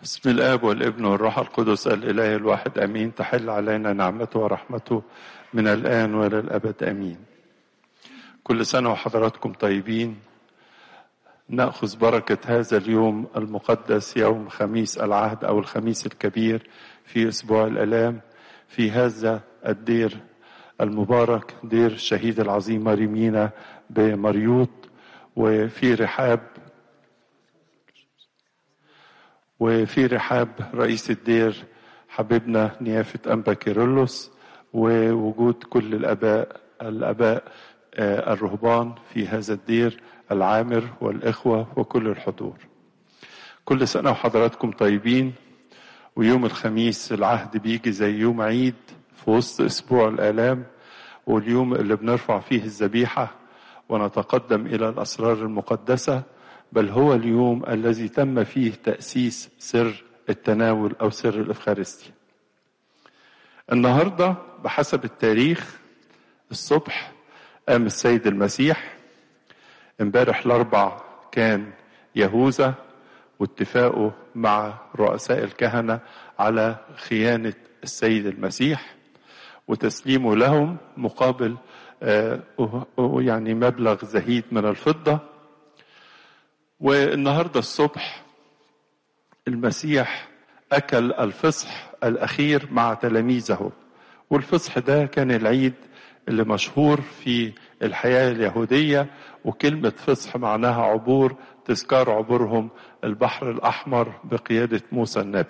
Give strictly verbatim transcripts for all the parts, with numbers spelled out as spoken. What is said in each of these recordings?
بسم الآب والابن والروح القدس الإله الواحد أمين. تحل علينا نعمته ورحمته من الآن وإلى الأبد أمين. كل سنة وحضراتكم طيبين. نأخذ بركة هذا اليوم المقدس، يوم خميس العهد أو الخميس الكبير في أسبوع الآلام، في هذا الدير المبارك، دير الشهيد العظيم مريمينا بمريوط، وفي رحاب وفي رحاب رئيس الدير حبيبنا نيافة أنبا كيرلس، ووجود كل الآباء الآباء الرهبان في هذا الدير العامر والإخوة وكل الحضور. كل سنة وحضراتكم طيبين. ويوم الخميس العهد بيجي زي يوم عيد في وسط أسبوع الآلام، واليوم اللي بنرفع فيه الذبيحة ونتقدم إلى الأسرار المقدسة، بل هو اليوم الذي تم فيه تأسيس سر التناول أو سر الإفخارستيا. النهاردة بحسب التاريخ الصبح قام السيد المسيح. امبارح الأربع كان يهوذا واتفاقه مع رؤساء الكهنة على خيانة السيد المسيح وتسليمه لهم مقابل آه يعني مبلغ زهيد من الفضة. والنهاردة الصبح المسيح أكل الفصح الأخير مع تلاميذه، والفصح ده كان العيد اللي مشهور في الحياة اليهودية، وكلمة فصح معناها عبور، تذكار عبورهم البحر الأحمر بقيادة موسى النبي.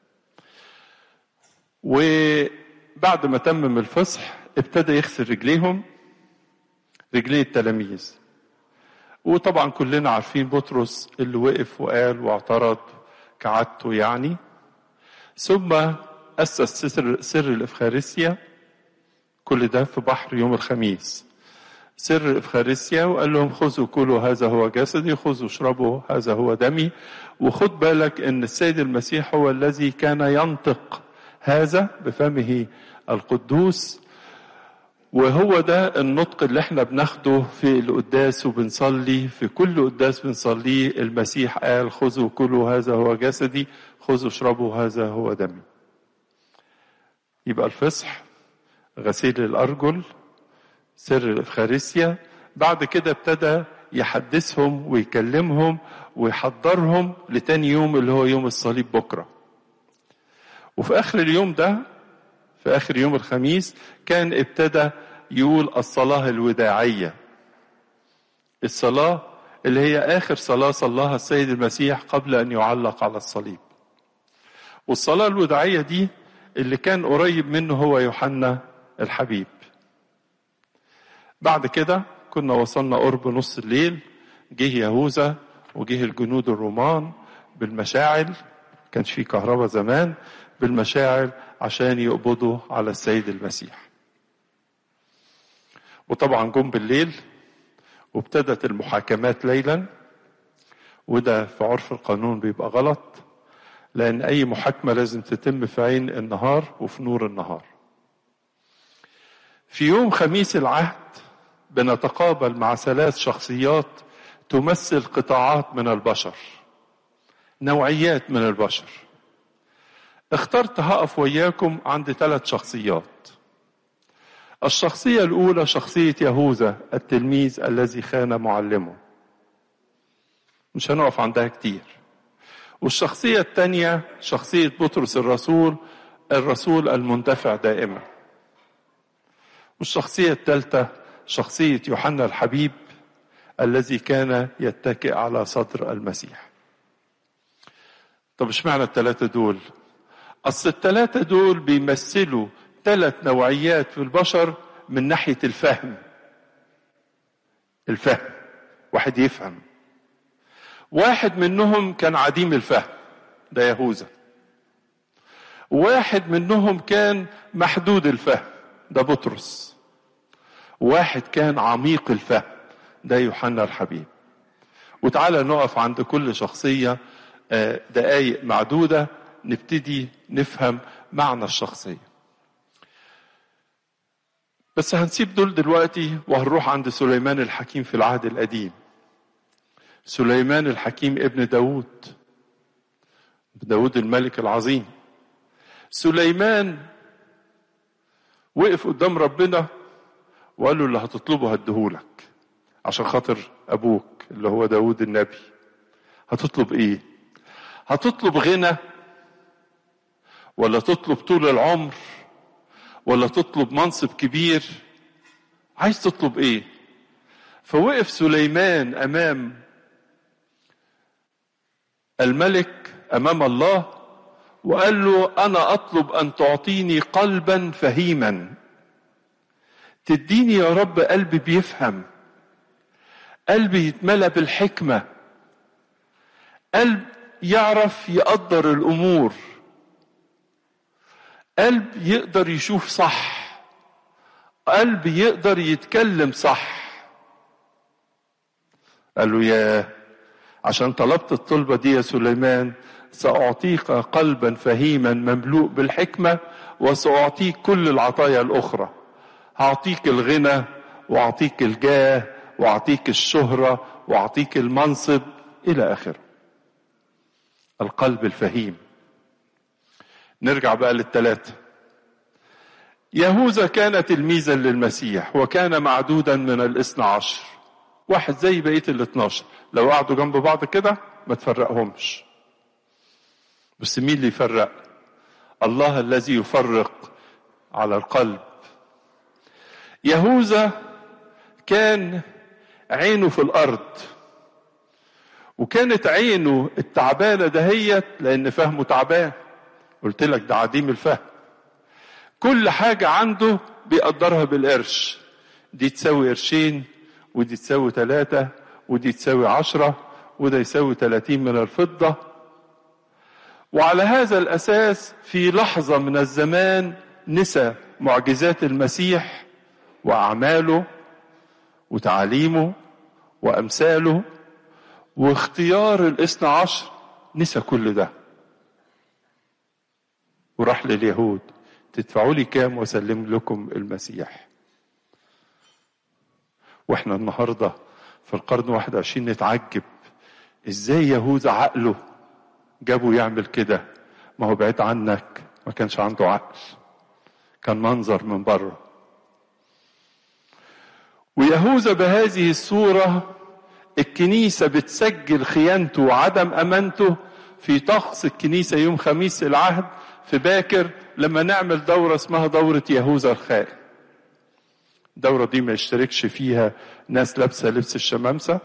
وبعد ما تمم الفصح ابتدى يغسل رجليهم، رجلي التلاميذ. وطبعا كلنا عارفين بطرس اللي وقف وقال واعترض كعادته يعني. ثم أسس سر, سر الإفخارستيا، كل ده في بحر يوم الخميس، سر الإفخارستيا، وقال لهم خذوا كلوا هذا هو جسدي، خذوا اشربوا هذا هو دمي. وخد بالك ان السيد المسيح هو الذي كان ينطق هذا بفمه القدوس، وهو ده النطق اللي احنا بناخده في القداس وبنصلي في كل قداس بنصليه. المسيح قال خذوا كلوا هذا هو جسدي، خذوا اشربوا هذا هو دمي. يبقى الفصح، غسيل الأرجل، سر الإفخارستيا. بعد كده ابتدى يحدثهم ويكلمهم ويحضرهم لتاني يوم اللي هو يوم الصليب بكرة. وفي آخر اليوم ده، في آخر يوم الخميس، كان ابتدى يقول الصلاة الوداعية، الصلاة اللي هي آخر صلاة صلاها السيد المسيح قبل أن يعلق على الصليب. والصلاة الوداعية دي اللي كان قريب منه هو يوحنا الحبيب. بعد كده كنا وصلنا قرب نص الليل، جه يهوذا وجه الجنود الرومان بالمشاعل، كانش في كهرباء زمان، بالمشاعل عشان يقبضوا على السيد المسيح. وطبعا جم بالليل وابتدت المحاكمات ليلا، وده في عرف القانون بيبقى غلط، لأن أي محاكمة لازم تتم في عين النهار وفي نور النهار. في يوم خميس العهد بنتقابل مع ثلاث شخصيات تمثل قطاعات من البشر، نوعيات من البشر. اخترت هقف وياكم عند ثلاث شخصيات. الشخصية الأولى شخصية يهوذا التلميذ الذي خان معلمه، مش هنقف عندها كتير. والشخصية الثانية شخصية بطرس الرسول، الرسول المندفع دائما. والشخصية الثالثة شخصية يوحنا الحبيب الذي كان يتكئ على صدر المسيح. طب اشمعنى الثلاثة دول؟ أصل الثلاثة دول بيمثلوا ثلاث نوعيات في البشر من ناحية الفهم. الفهم، واحد يفهم. واحد منهم كان عديم الفهم، ده يهوذا. واحد منهم كان محدود الفهم، ده بطرس. واحد كان عميق الفهم، ده يوحنا الحبيب. وتعالى نقف عند كل شخصية دقايق معدودة نبتدي نفهم معنى الشخصية. بس هنسيب دول دلوقتي وهنروح عند سليمان الحكيم في العهد القديم. سليمان الحكيم ابن داود، داود الملك العظيم. سليمان وقف قدام ربنا وقال له اللي هتطلبه هديهولك عشان خاطر ابوك اللي هو داود النبي. هتطلب ايه؟ هتطلب غنى ولا تطلب طول العمر ولا تطلب منصب كبير؟ عايز تطلب ايه؟ فوقف سليمان امام الملك امام الله وقال له انا اطلب ان تعطيني قلبا فهيما. تديني يا رب قلب بيفهم، قلب يتملى بالحكمة، قلب يعرف يقدر الامور، قلب يقدر يشوف صح، قلب يقدر يتكلم صح. قال له يا عشان طلبت الطلبة دي يا سليمان سأعطيك قلبا فهيما مملوء بالحكمة وسأعطيك كل العطايا الأخرى. هعطيك الغنى وأعطيك الجاه وأعطيك الشهرة وأعطيك المنصب إلى آخره. القلب الفهيم. نرجع بقى للثلاثة. يهوذا كان تلميذا للمسيح وكان معدودا من الاثنى عشر، واحد زي بقية الاثناشر، لو قعدوا جنب بعض كده ما تفرقهمش. بس مين اللي يفرق؟ الله الذي يفرق على القلب. يهوذا كان عينه في الأرض، وكانت عينه التعبانة دهيت لأن فهمه تعبان. قلت لك ده عديم الفهم. كل حاجة عنده بيقدرها بالقرش، دي تساوي قرشين ودي تساوي ثلاثة ودي تساوي عشرة وده يساوي ثلاثين من الفضة. وعلى هذا الأساس في لحظة من الزمان نسى معجزات المسيح وأعماله وتعاليمه وأمثاله واختيار الاثنى عشر، نسى كل ده وراح لليهود تدفعوا لي كام وسلم لكم المسيح. واحنا النهارده في القرن واحد وعشرين نتعجب ازاي يهوذا عقله جابه يعمل كده. ما هو بعيد عنك، ما كانش عنده عقل، كان منظر من بره. ويهوذا بهذه الصورة الكنيسة بتسجل خيانته وعدم أمانته في طقس الكنيسة يوم خميس العهد في باكر لما نعمل دورة اسمها دورة يهوذا الخائن. الدورة دي ما يشتركش فيها ناس لابسة لبس الشمامسة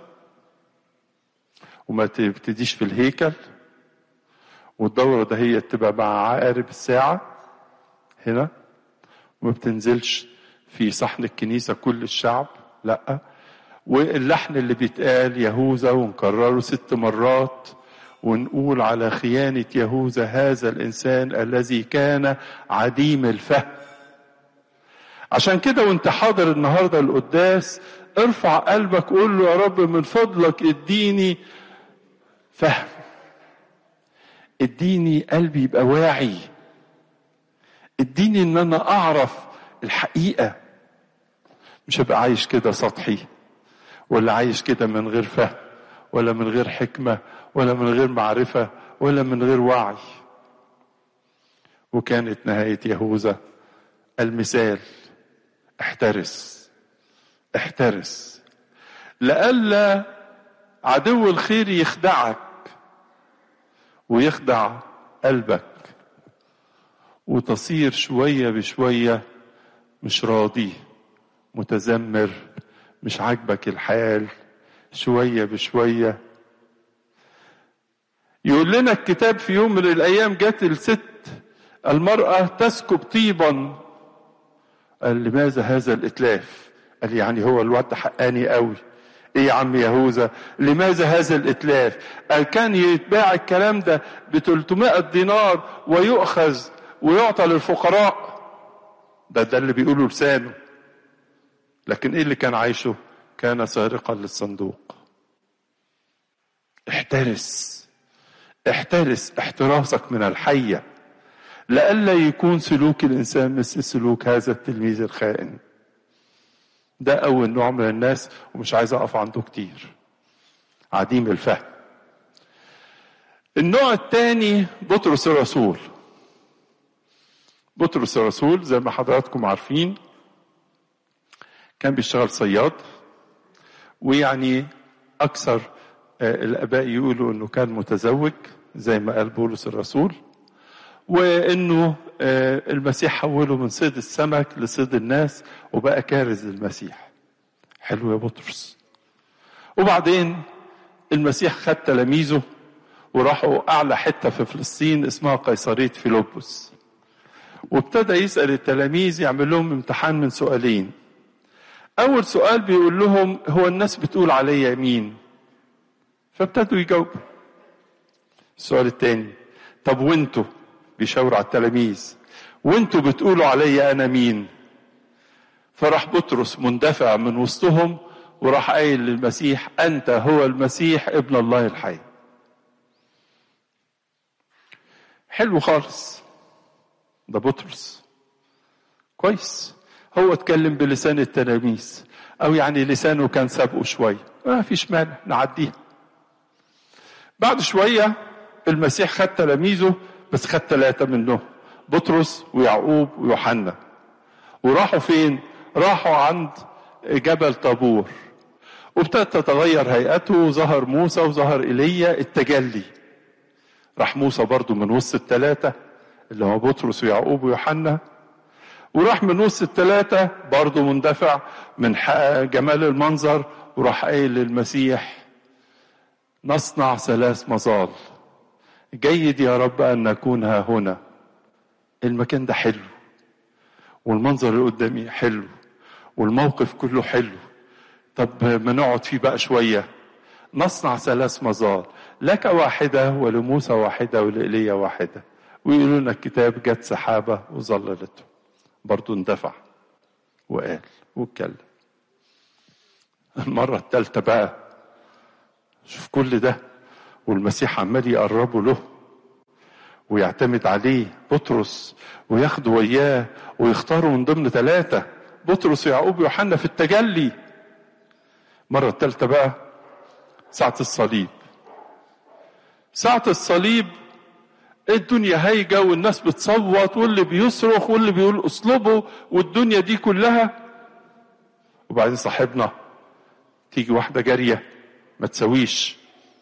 وما تبتديش في الهيكل، والدورة ده هي تبقى مع عقارب الساعة هنا وما بتنزلش في صحن الكنيسة كل الشعب، لا. واللحن اللي بيتقال يهوذا ونكرره ست مرات ونقول على خيانة يهوذا هذا الإنسان الذي كان عديم الفهم. عشان كده وانت حاضر النهاردة القداس ارفع قلبك قول له يا رب من فضلك اديني فهم، اديني قلبي يبقى واعي، اديني ان انا اعرف الحقيقة، مش هبقى عايش كده سطحي ولا عايش كده من غير فهم ولا من غير حكمة ولا من غير معرفة ولا من غير وعي. وكانت نهاية يهوذا المثال. احترس احترس لئلا عدو الخير يخدعك ويخدع قلبك وتصير شوية بشوية مش راضي، متذمر، مش عاجبك الحال، شوية بشوية. يقول لنا الكتاب في يوم من الأيام جت الست المرأة تسكب طيبا. قال لماذا هذا الإتلاف؟ قال يعني هو الواد حقاني قوي. ايه يا عم يهوذا لماذا هذا الإتلاف؟ قال كان يتباع الكلام ده ب ثلاثمائة دينار ويؤخذ ويعطى للفقراء. ده ده اللي بيقوله لسانه، لكن ايه اللي كان عايشه؟ كان سارقا للصندوق. احترس احترس احتراسك من الحية لئلا يكون سلوك الإنسان مثل سلوك هذا التلميذ الخائن. ده أول نوع من الناس ومش عايز أقف عنده كتير، عديم الفهم. النوع الثاني بطرس الرسول. بطرس الرسول زي ما حضراتكم عارفين كان بيشتغل صياد، ويعني أكثر الآباء يقولوا إنه كان متزوج زي ما قال بولس الرسول، وإنه المسيح حوله من صيد السمك لصيد الناس وبقى كارز المسيح. حلو يا بطرس. وبعدين المسيح خد تلاميذه وراحوا أعلى حتة في فلسطين اسمها قيصرية فيلبس، وابتدى يسأل التلاميذ، يعمل لهم امتحان من سؤالين. أول سؤال بيقول لهم هو الناس بتقول عليا مين؟ فابتدوا يجاوبوا. السؤال الثاني طب وانتوا، بيشاوروا على التلاميذ، وانتوا بتقولوا عليا أنا مين؟ فراح بطرس مندفع من وسطهم وراح قايل للمسيح أنت هو المسيح ابن الله الحي. حلو خالص، ده بطرس كويس، هو اتكلم بلسان التلاميذ، او يعني لسانه كان سابقه شويه، ما فيش مانع نعديها. بعد شويه المسيح خد تلاميذه، بس خد ثلاثه منهم، بطرس ويعقوب ويوحنا، وراحوا فين؟ راحوا عند جبل طابور، وابتدت تتغير هيئته، وظهر موسى وظهر ايليا التجلي. راح موسى برضو من وسط الثلاثه اللي هو بطرس ويعقوب ويوحنا، وراح من وسط الثلاثة برضه مندفع من جمال المنظر، وراح قايل للمسيح نصنع ثلاث مظال، جيد يا رب أن نكون ها هنا. المكان ده حلو، والمنظر اللي قدامي حلو، والموقف كله حلو، طب ما نقعد فيه بقى شوية. نصنع ثلاث مظال، لك واحدة ولموسى واحدة ولإيليا واحدة. ويقولوا لنا الكتاب جت سحابة وظللته، برضو اندفع وقال واتكلم. المرة الثالثة بقى شوف كل ده والمسيح عمال يقربه له ويعتمد عليه بطرس وياخده وياه ويختاره من ضمن ثلاثة، بطرس ويعقوب ويوحنا في التجلي. مرة الثالثة بقى ساعة الصليب. ساعة الصليب الدنيا هايجة والناس بتصوت واللي بيصرخ واللي بيقول اصلبه والدنيا دي كلها، وبعدين صاحبنا تيجي واحدة جارية ما تسويش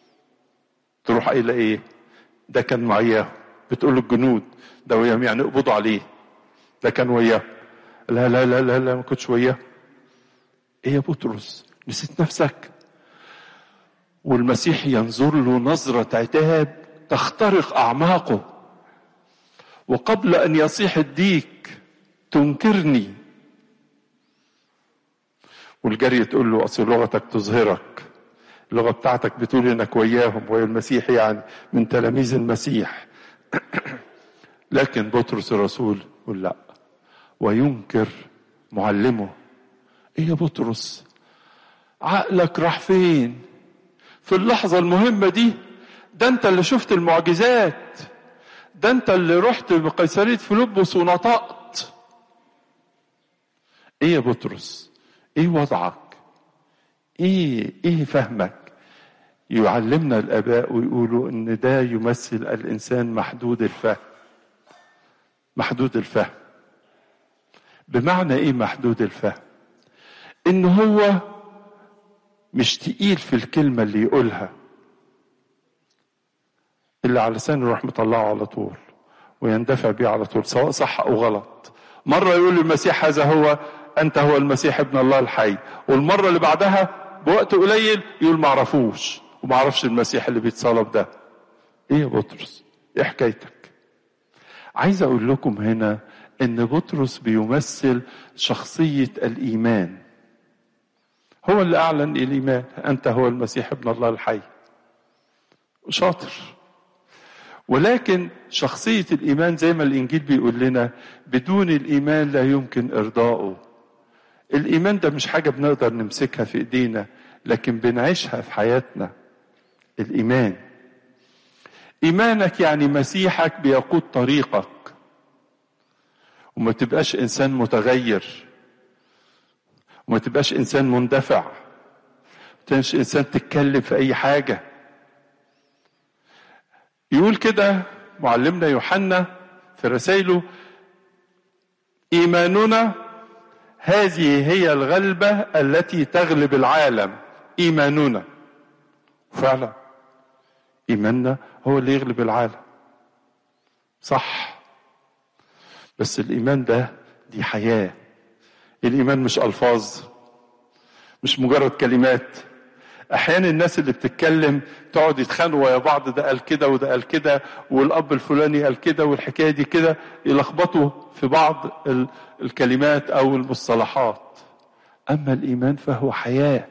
تروح قايلة ايه؟ ده كان معايا، بتقول الجنود ده وياهم يعني اقبضوا عليه، ده كان وياه. لا لا لا لا لا ما كنتش وياه. ايه يا بطرس نسيت نفسك؟ والمسيح ينظر له نظرة عتاب تخترق أعماقه، وقبل أن يصيح الديك تنكرني. والجارية تقول له أصل لغتك تظهرك، اللغة بتاعتك بتقول إنك وياهم، ويا المسيح يعني من تلاميذ المسيح. لكن بطرس الرسول يقول لا، وينكر معلمه. إيه يا بطرس عقلك راح فين في اللحظة المهمة دي؟ ده انت اللي شفت المعجزات، ده انت اللي رحت بقيصرية فيلبس ونطقت. ايه يا بطرس؟ ايه وضعك؟ ايه ايه فهمك؟ يعلمنا الاباء ويقولوا ان ده يمثل الانسان محدود الفهم. محدود الفهم بمعنى ايه محدود الفهم؟ ان هو مش تقيل في الكلمة اللي يقولها، اللي على لسانه يروح مطلعه على طول ويندفع بيه على طول سواء صح او غلط. مرة يقول المسيح هذا هو، انت هو المسيح ابن الله الحي، والمرة اللي بعدها بوقت قليل يقول ما عرفوش وما عرفش المسيح اللي بيتصلب ده. ايه يا بطرس؟ ايه حكايتك؟ عايز اقول لكم هنا ان بطرس بيمثل شخصية الايمان. هو اللي اعلن الايمان، انت هو المسيح ابن الله الحي. شاطر. ولكن شخصية الإيمان زي ما الإنجيل بيقول لنا بدون الإيمان لا يمكن إرضائه. الإيمان ده مش حاجة بنقدر نمسكها في إيدينا، لكن بنعيشها في حياتنا. الإيمان إيمانك يعني مسيحك بيقود طريقك، وما تبقاش إنسان متغير، وما تبقاش إنسان مندفع، ما تبقاش إنسان تتكلم في أي حاجة. يقول كده معلمنا يوحنا في رسائله: إيماننا هذه هي الغلبة التي تغلب العالم. إيماننا، فعلا إيماننا هو اللي يغلب العالم، صح. بس الإيمان ده دي حياة. الإيمان مش ألفاظ، مش مجرد كلمات. أحيانا الناس اللي بتتكلم تقعد يتخانقوا يا بعض، ده قال كده وده قال كده والأب الفلاني قال كده والحكاية دي كده، يلخبطوا في بعض الكلمات أو المصطلحات. أما الإيمان فهو حياة.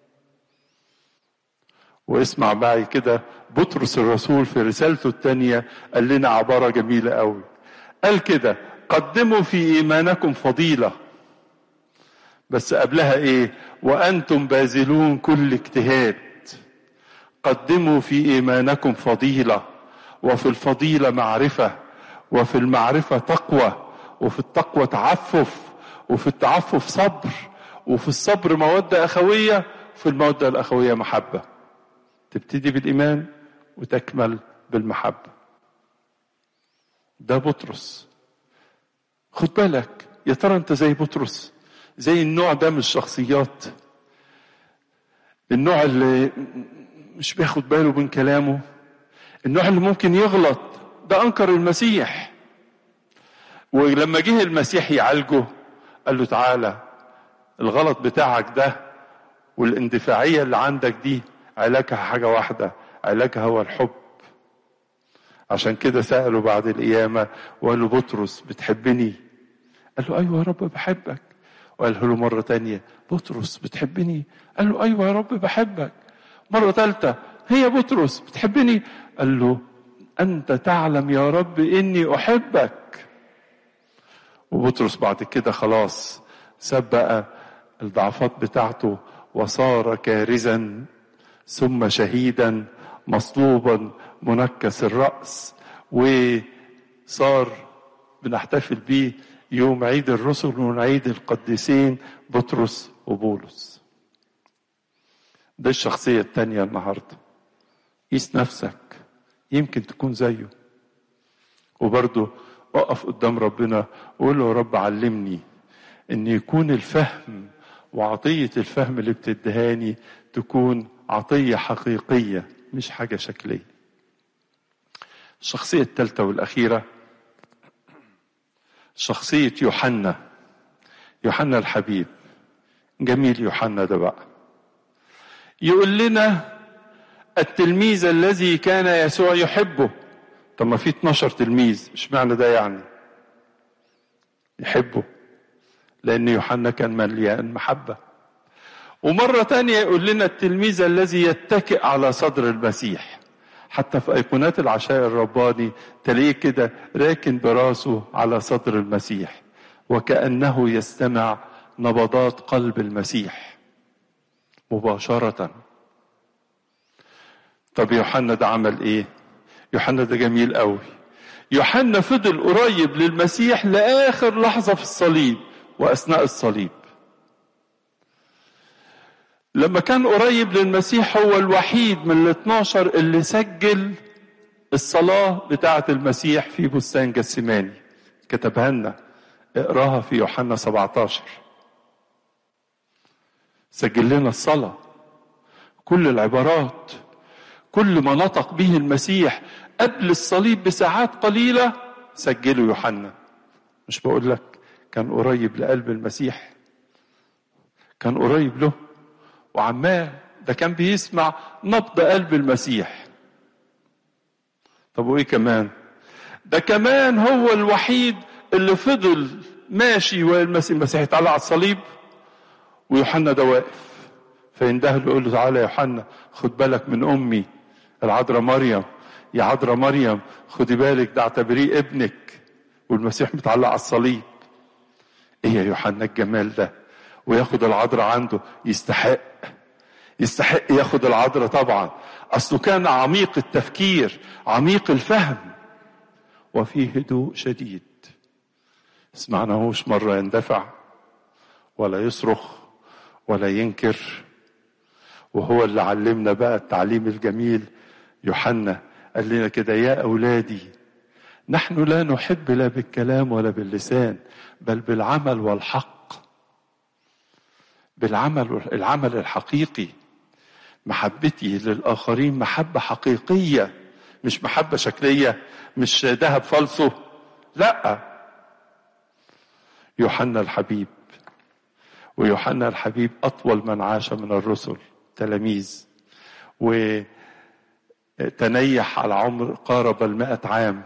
واسمع معي كده، بطرس الرسول في رسالته الثانية قال لنا عبارة جميلة قوي. قال كده: قدموا في إيمانكم فضيلة، بس قبلها إيه؟ وأنتم باذلون كل اجتهاد. قدموا في إيمانكم فضيلة، وفي الفضيلة معرفة، وفي المعرفة تقوى، وفي التقوى تعفف، وفي التعفف صبر، وفي الصبر مودة أخوية، في المودة الأخوية محبة. تبتدي بالإيمان وتكمل بالمحبة. ده بطرس. خد بالك، يا ترى أنت زي بطرس؟ زي النوع ده من الشخصيات، النوع اللي مش بياخد باله من كلامه، النوع اللي ممكن يغلط. ده أنكر المسيح، ولما جه المسيح يعالجه قال له: تعالى، الغلط بتاعك ده والاندفاعية اللي عندك دي علاجها حاجة واحدة، علاجها هو الحب. عشان كده سأله بعد القيامة وقال له: بطرس بتحبني؟ قال له: أيوة يا رب بحبك. وقال له مرة تانية: بطرس بتحبني؟ قال له: أيوة يا رب بحبك. مرة ثالثة: هي بطرس بتحبني؟ قال له: أنت تعلم يا رب إني أحبك. وبطرس بعد كده خلاص ساب بقى الضعفات بتاعته، وصار كارزا ثم شهيدا مصلوبا منكس الرأس، وصار بنحتفل بيه يوم عيد الرسل ونعيد القديسين بطرس وبولس. ده الشخصية التانية النهاردة. قيس نفسك، يمكن تكون زيه. وبرضه اقف قدام ربنا وقول له: يا رب علمني ان يكون الفهم وعطية الفهم اللي بتدهاني تكون عطية حقيقية مش حاجة شكلية. الشخصية الثالثة والأخيرة شخصية يوحنا. يوحنا الحبيب. جميل يوحنا ده بقى. يقول لنا: التلميذ الذي كان يسوع يحبه. طب ما في اتناشر تلميذ، مش معنى ده يعني يحبه؟ لأن يوحنا كان مليان محبة. ومرة تانية يقول لنا: التلميذ الذي يتكئ على صدر المسيح. حتى في أيقونات العشاء الرباني تلاقيه كده راكن براسه على صدر المسيح، وكأنه يستمع نبضات قلب المسيح مباشرة. طب يوحنا ده عمل ايه؟ يوحنا ده جميل قوي. يوحنا فضل قريب للمسيح لآخر لحظة في الصليب وأثناء الصليب. لما كان قريب للمسيح هو الوحيد من الاثناشر اللي سجل الصلاة بتاعة المسيح في بستان جثماني، كتبها لنا، اقراها في يوحنا سبعتاشر. سجل لنا الصلاة، كل العبارات، كل ما نطق به المسيح قبل الصليب بساعات قليلة سجله يوحنا. مش بقول لك كان قريب لقلب المسيح؟ كان قريب له، وعماه ده كان بيسمع نبض قلب المسيح. طب وايه كمان؟ ده كمان هو الوحيد اللي فضل ماشي والمسيح المسيح يتعلق على الصليب ويوحنا ده واقف، فينده له يقول له: تعالى يا يوحنا، خد بالك من امي العذراء مريم، يا عذراء مريم خدي بالك ده اعتبريه ابنك، والمسيح متعلق على الصليب. ايه يا يوحنا الجمال ده؟ وياخد العذراء عنده. يستحق يستحق ياخد العذراء طبعا، اصله كان عميق التفكير، عميق الفهم، وفيه هدوء شديد. سمعناهوش مرة يندفع ولا يصرخ ولا ينكر. وهو اللي علمنا بقى التعليم الجميل. يوحنا قال لنا كده: يا أولادي نحن لا نحب لا بالكلام ولا باللسان بل بالعمل والحق. بالعمل، العمل الحقيقي. محبتي للآخرين محبة حقيقية، مش محبة شكلية، مش ذهب فالصو، لا. يوحنا الحبيب، ويوحنا الحبيب أطول من عاش من الرسل تلاميذ، وتنيح على عمر قارب المائة عام،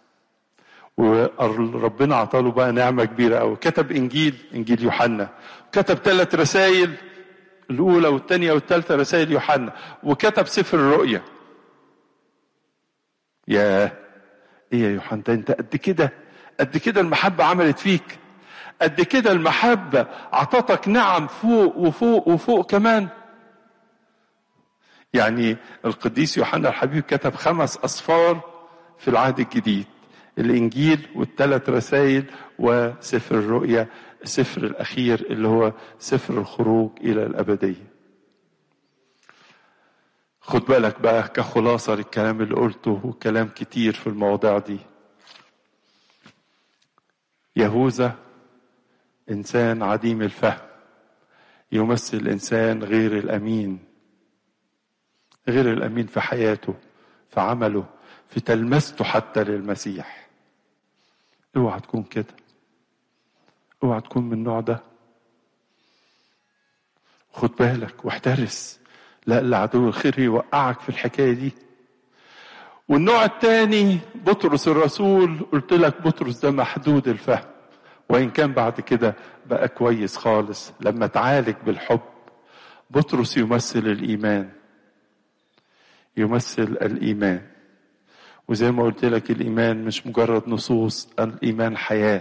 وربنا عطاله بقى نعمة كبيرة أوي. كتب إنجيل إنجيل يوحنا، كتب ثلاث رسائل، الأولى والثانية والثالثة رسائل يوحنا، وكتب سفر الرؤيا. يا إيه يا يوحنا، أنت قد كده، قد كده المحبة عملت فيك، قد كده المحبة عطتك نعم فوق وفوق وفوق كمان. يعني القديس يوحنا الحبيب كتب خمس أسفار في العهد الجديد: الإنجيل والثلاث رسائل وسفر الرؤيا، السفر الأخير اللي هو سفر الخروج إلى الأبدية. خد بالك بقى كخلاصة للكلام اللي قلته، وكلام كتير في المواضيع دي. يهوذا إنسان عديم الفهم، يمثل إنسان غير الأمين، غير الأمين في حياته، في عمله، في تلمسته حتى للمسيح. اوعى تكون كده، اوعى تكون من النوع ده. خد بالك واحترس، لا العدو الخير يوقعك في الحكاية دي. والنوع الثاني بطرس الرسول، قلت لك بطرس ده محدود الفهم، وإن كان بعد كده بقى كويس خالص لما تعالج بالحب. بطرس يمثل الإيمان، يمثل الإيمان. وزي ما قلت لك الإيمان مش مجرد نصوص، الإيمان حياة،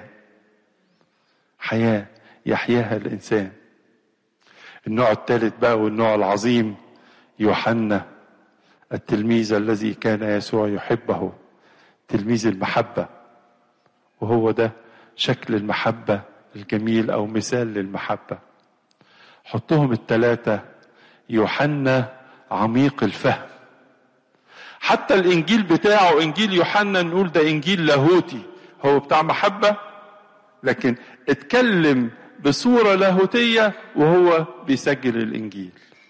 حياة يحياها الإنسان. النوع الثالث بقى والنوع العظيم يوحنا التلميذ الذي كان يسوع يحبه، تلميذ المحبة. وهو ده شكل المحبة الجميل أو مثال للمحبة. حطهم الثلاثة. يوحنا عميق الفهم، حتى الإنجيل بتاعه إنجيل يوحنا نقول ده إنجيل لاهوتي، هو بتاع محبة لكن اتكلم بصورة لاهوتية وهو بيسجل الإنجيل.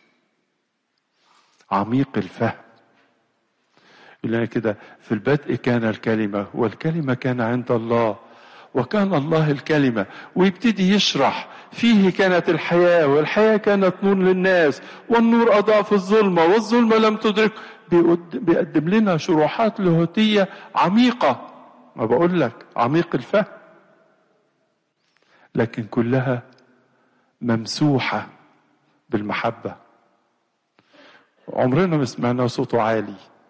عميق الفهم. يقول كده: في البدء كان الكلمة والكلمة كان عند الله وكان الله الكلمة. ويبتدي يشرح: فيه كانت الحياة والحياة كانت نور للناس والنور أضاء في الظلمة والظلمة لم تدرك. بيقدم لنا شروحات لاهوتية عميقة، ما بقول لك عميق الفهم، لكن كلها ممسوحة بالمحبة. عمرنا ما سمعنا صوته عالي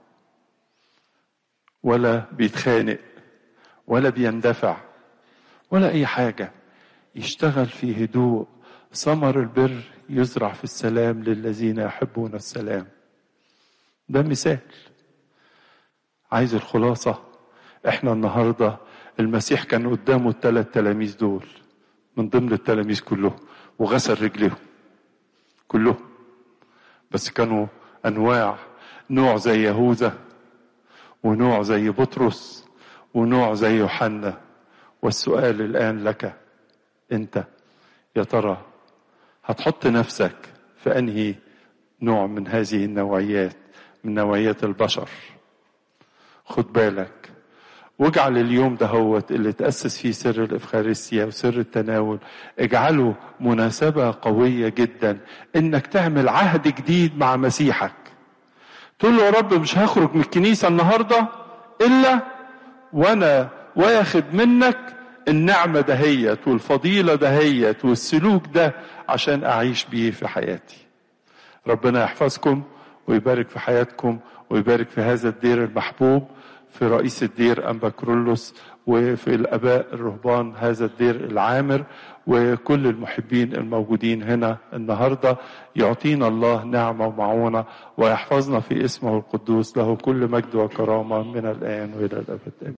ولا بيتخانق ولا بيندفع ولا أي حاجة. يشتغل في هدوء. ثمر البر يزرع في السلام للذين يحبون السلام. ده مثال. عايز الخلاصة؟ احنا النهاردة المسيح كان قدامه الثلاث تلاميذ دول من ضمن التلاميذ كلهم، وغسل رجليهم كلهم، بس كانوا أنواع، نوع زي يهوذا ونوع زي بطرس ونوع زي يوحنا. والسؤال الآن لك أنت، يا ترى هتحط نفسك في أنهي نوع من هذه النوعيات، من نوعيات البشر؟ خد بالك واجعل اليوم ده هو اللي تأسس فيه سر الإفخارستيا وسر التناول، اجعله مناسبة قوية جدا انك تعمل عهد جديد مع مسيحك. تقول له: يا رب مش هخرج من الكنيسة النهاردة إلا وانا واخد منك النعمة دهيت والفضيلة دهيت والسلوك ده عشان أعيش بيه في حياتي. ربنا يحفظكم ويبارك في حياتكم ويبارك في هذا الدير المحبوب، في رئيس الدير أنبا كرولوس، وفي الآباء الرهبان هذا الدير العامر، وكل المحبين الموجودين هنا النهاردة. يعطينا الله نعمة ومعونة ويحفظنا في اسمه القدوس، له كل مجد وكرامة من الآن وإلى الأبد.